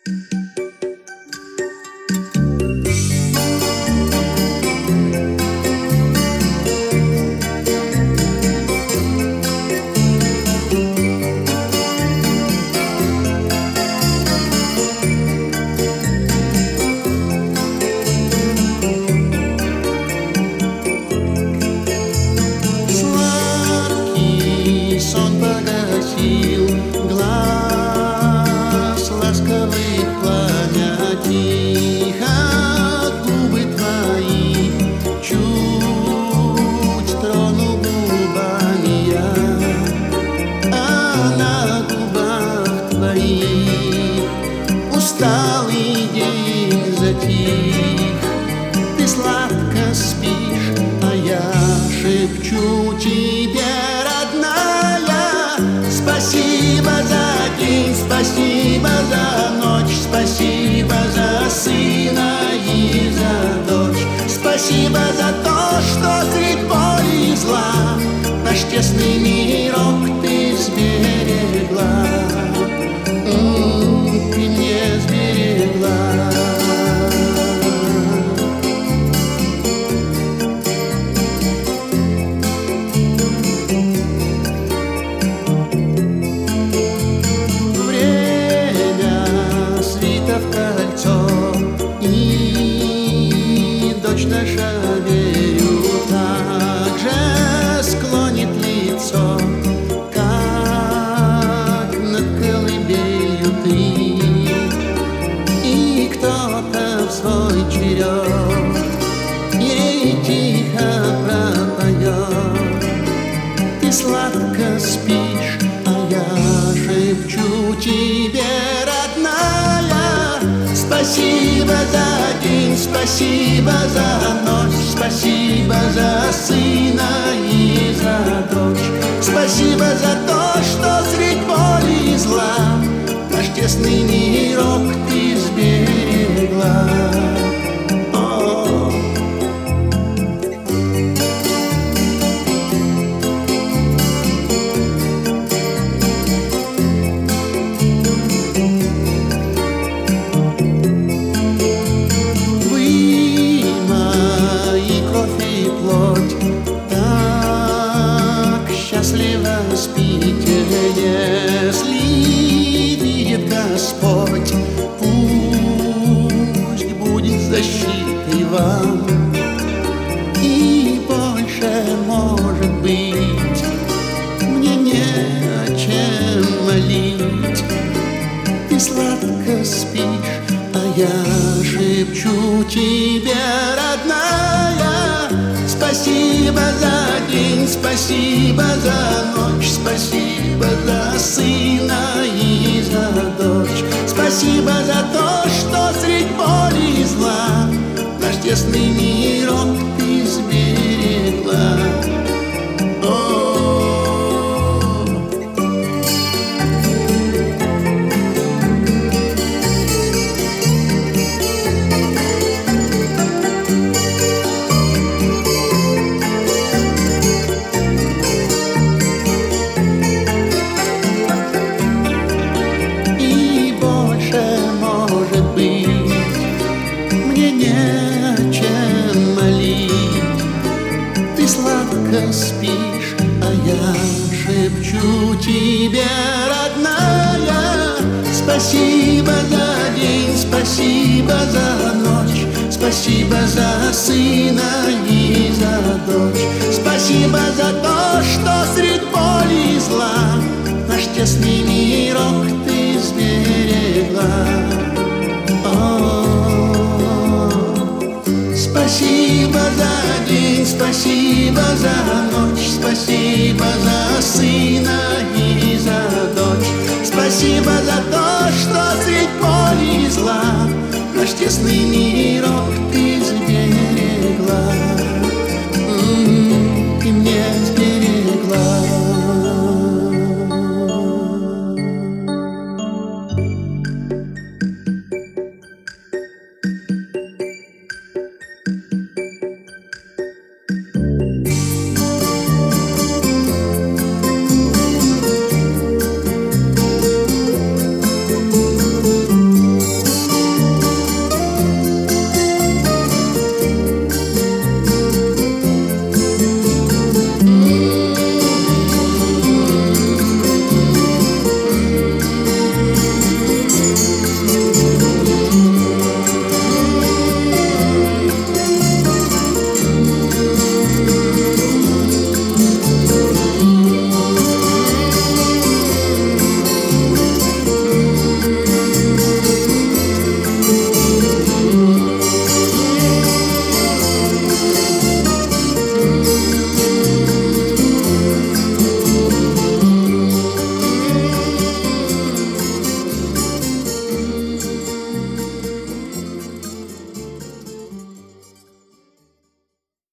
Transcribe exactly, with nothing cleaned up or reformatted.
Сон погасил глаз, ласковый пламя тихо, губы твои чуть трону губами я, а на губах твоих усталый день затих. Ты сладко спишь, а я шепчу тебе: спасибо за день, спасибо за ночь, спасибо за сына и за дочь. Спасибо за то, что средь боли и зла наш тесный мирок ты сберегла. М-м, ты мне сберегла. В кольцо, и дочь наша, верю, также склонит лицо, как над колыбелью ты, и кто-то в свой черед ей тихо пропоет. Ты сладко спишь, а я шепчу тебе: спасибо за день, спасибо за ночь, спасибо за сына и за дочь. Спасибо за то, что средь боли и зла наш тесный мирок ты сберегла. Счастливо спите, если видит Господь. Пусть будет защитой вам, и больше, может быть, мне не о чем молить. Ты сладко спишь, а я шепчу тебе: родная, спасибо за день, спасибо за ночь, спасибо за сына и за дочь. Спасибо за то, что средь боли и зла наш тесный мирок ты сберегла. Сладко спишь, а я шепчу тебе: родная, спасибо за день, спасибо за ночь, спасибо за сына и за дочь. Спасибо за то, что средь боли и зла наш тесный мирок ты сберегла. Спасибо за день, спасибо за ночь, спасибо за сына и за дочь. Спасибо за то, что средь боли и зла наш тесный мир